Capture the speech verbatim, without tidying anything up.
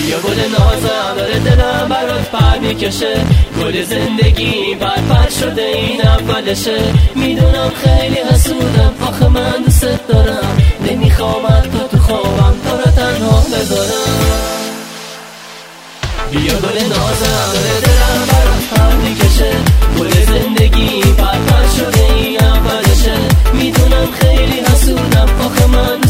بیا گل نازم داره دلم برات پر میکشه، گل زندگی بر پر شده این اولشه. میدونم خیلی حسودم، آخه من دوست دارم، نمیخوام تو تو خوابم تو رو تنها بذارم. بیا گل نازم داره دلم برات پر میکشه، گل زندگی بر پر شده این اولشه. میدونم خیلی حسودم، آخه من